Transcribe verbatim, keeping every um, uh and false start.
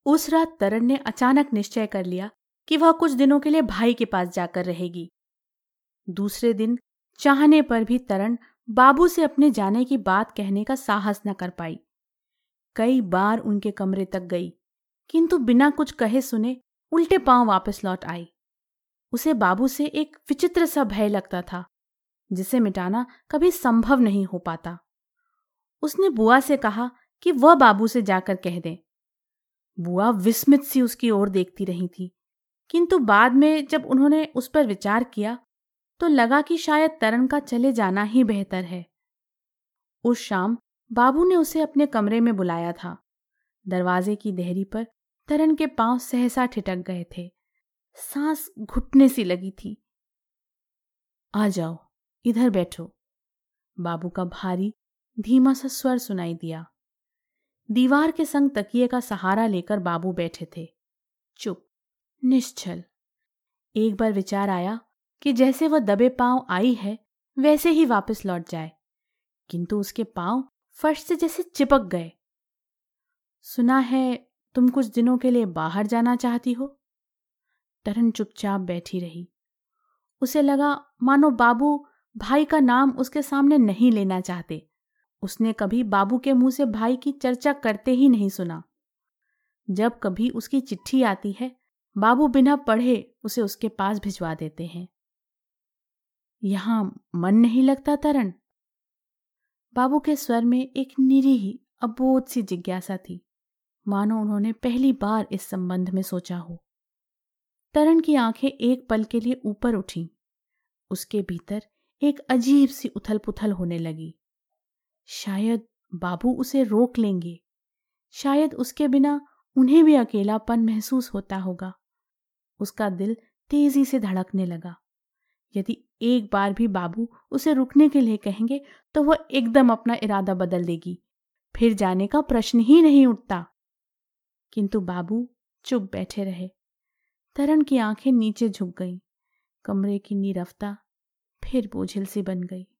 उस रात तरन ने अचानक निश्चय कर लिया कि वह कुछ दिनों के लिए भाई के पास जाकर रहेगी। दूसरे दिन चाहने पर भी तरन बाबू से अपने जाने की बात कहने का साहस न कर पाई। कई बार उनके कमरे तक गई, किंतु बिना कुछ कहे सुने उल्टे पांव वापस लौट आई। उसे बाबू से एक विचित्र सा भय लगता था, जिसे मिटाना कभी संभव नहीं हो पाता। उसने बुआ से कहा कि वह बाबू से जाकर कह दें। बुआ विस्मित सी उसकी ओर देखती रही थी, किंतु बाद में जब उन्होंने उस पर विचार किया तो लगा कि शायद तरन का चले जाना ही बेहतर है। उस शाम बाबू ने उसे अपने कमरे में बुलाया था। दरवाजे की देहरी पर तरन के पांव सहसा ठिठक गए थे। सांस घुटने सी लगी थी। आ जाओ, इधर बैठो, बाबू का भारी धीमा सा स्वर सुनाई दिया। दीवार के संग तकिए का सहारा लेकर बाबू बैठे थे, चुप, निश्चल। एक बार विचार आया कि जैसे वह दबे पांव आई है वैसे ही वापस लौट जाए, किंतु उसके पांव फर्श से जैसे चिपक गए। सुना है तुम कुछ दिनों के लिए बाहर जाना चाहती हो। तरन चुपचाप बैठी रही। उसे लगा मानो बाबू भाई का नाम उसके सामने नहीं लेना चाहते। उसने कभी बाबू के मुंह से भाई की चर्चा करते ही नहीं सुना। जब कभी उसकी चिट्ठी आती है, बाबू बिना पढ़े उसे उसके पास भिजवा देते हैं। यहां मन नहीं लगता तरन? बाबू के स्वर में एक निरीह अबोध सी जिज्ञासा थी, मानो उन्होंने पहली बार इस संबंध में सोचा हो। तरन की आंखें एक पल के लिए ऊपर उठीं। उसके भीतर एक अजीब सी उथल पुथल होने लगी। शायद बाबू उसे रोक लेंगे, शायद उसके बिना उन्हें भी अकेलापन महसूस होता होगा। उसका दिल तेजी से धड़कने लगा। यदि एक बार भी बाबू उसे रुकने के लिए कहेंगे तो वह एकदम अपना इरादा बदल देगी, फिर जाने का प्रश्न ही नहीं उठता। किंतु बाबू चुप बैठे रहे। तरन की आंखें नीचे झुक गईं। कमरे की नीरवता फिर बोझिल सी बन गई।